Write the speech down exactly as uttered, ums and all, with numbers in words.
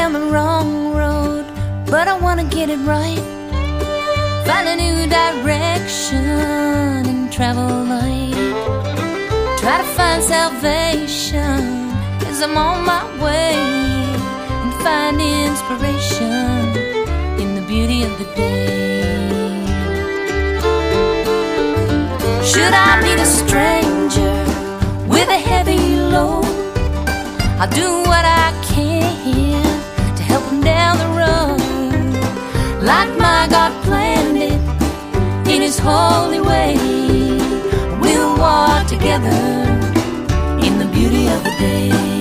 down the wrong road, but I wanna get it right. Find a new direction and travel light. Try to find salvation as I'm on my way, and find inspiration in the beauty of the day. Should I meet a stranger with a heavy load, I'll do what I can to help him down the road, like my God planned it in His holy way. We'll walk together in the beauty of the day.